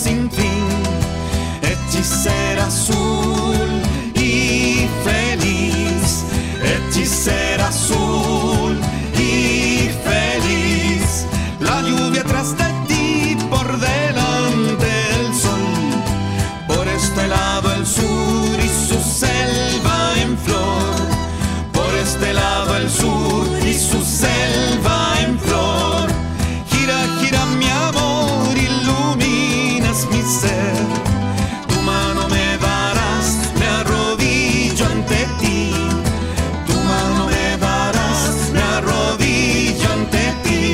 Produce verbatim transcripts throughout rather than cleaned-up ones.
sin fin, hechicera azul y feliz, hechicera azul y feliz. La lluvia tras de ti, por delante el sol, por este lado el sur y su selva en flor, por este lado el sur y su selva en flor. Gira, gira mi amor, iluminas mi ser, tu mano me darás, me arrodillo ante ti, tu mano me darás, me arrodillo ante ti.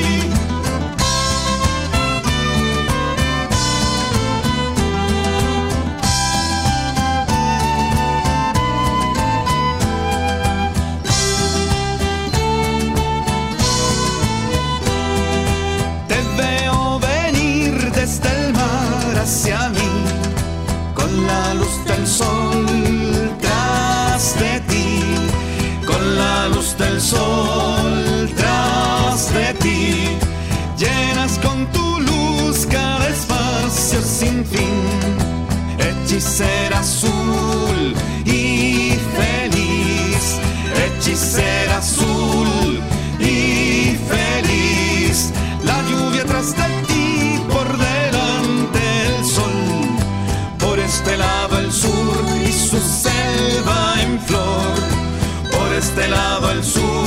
Hacia mí, con la luz del sol tras de ti, con la luz del sol tras de ti, llenas con tu luz cada espacio sin fin, hechicera azul y feliz, hechicera azul y feliz. La lluvia tras de ti, por delante el sol, por este lado el sur y su selva en flor, por este lado el sur